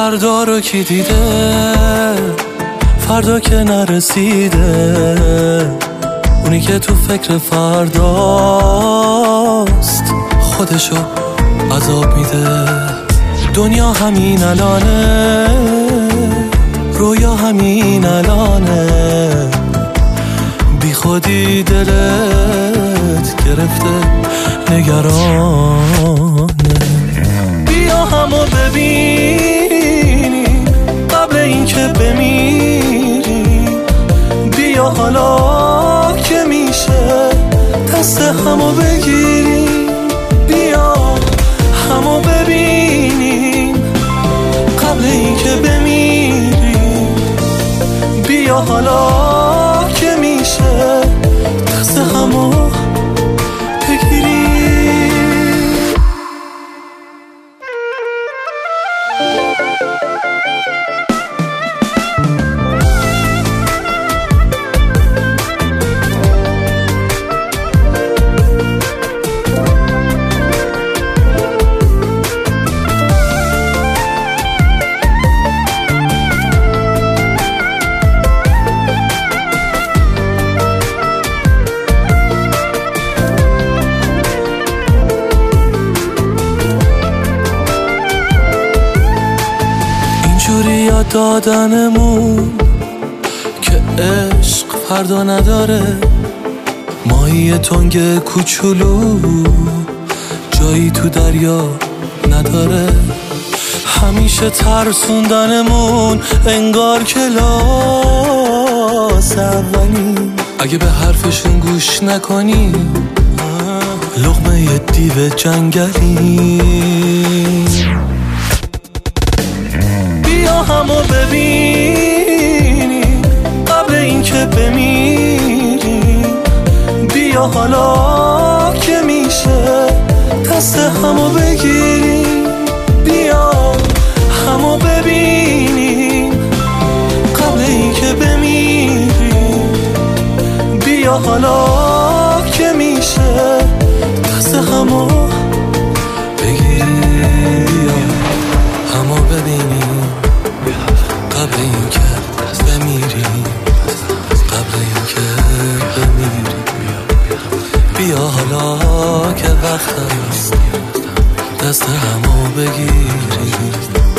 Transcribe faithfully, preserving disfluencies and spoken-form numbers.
فردا رو کی دیده، فردا که نرسیده، اونی که تو فکر فرداست خودشو عذاب میده. دنیا همین الانه، رویا همین الانه، بی خودی دلت گرفته نگرانه. بیا همو ببینی قبل این که بمیری، بیا حالا که میشه دست همو بگیری، بیا همو ببینیم قبل این که بمیری، بیا حالا که میشه دست همو بگیری. اینجوری یاد دادنمون که عشق فردا نداره، ماهی تنگ کوچولو جایی تو دریا نداره. همیشه ترسوندنمون انگار کلاس اولی، اگه به حرفشون گوش نکنی لقمه یه دیو جنگلی. بیا همو ببینی قبل این که بمیری، بیا حالا که میشه دست همو بگیری، بیا همو ببینیم قبل این که بمیری، بیا حالا که میشه دست همو بگیری، بیا همو ببینیم قبل این که بمیری، قبل این که بمیری، بیا حالا که وقت هست دست همو بگیری.